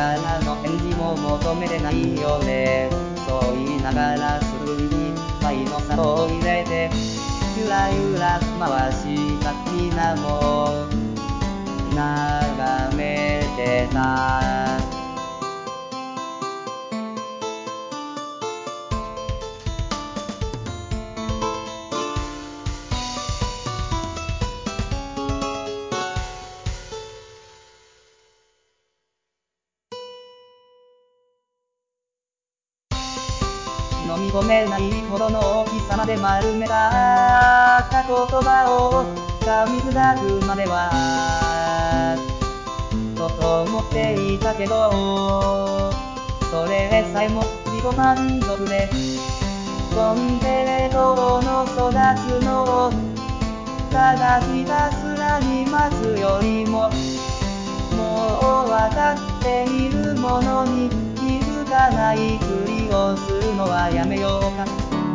からの返事も求めれないよね。そう言いながらすぐに愛の砂糖を入れてゆらゆら回した水面を眺めてた。飲み込めないほどの大きさまで丸めた言葉を噛み砕くまではと思っていたけど、それさえも自己満足でコンペレートの育つのをただひたすらに待つよりも、もう分かっているものに気づかないふりをするのはやめようか。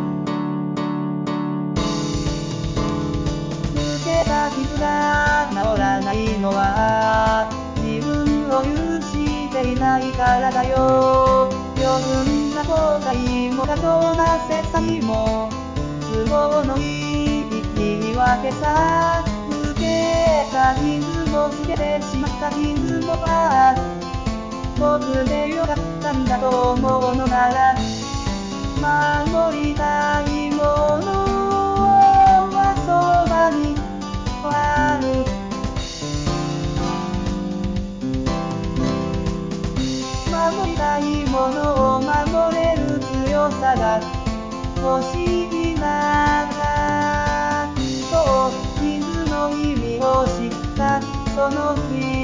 抜けた傷が治らないのは自分を許していないからだよ。余分な後悔も過剰な切磋も都合のいい言い訳さ。抜けた傷もつけてしまった傷も僕でよかったんだと思うのなら、守りたいものはそばにある。守りたいものを守れる強さが欲しいならと水の意味を知ったその日。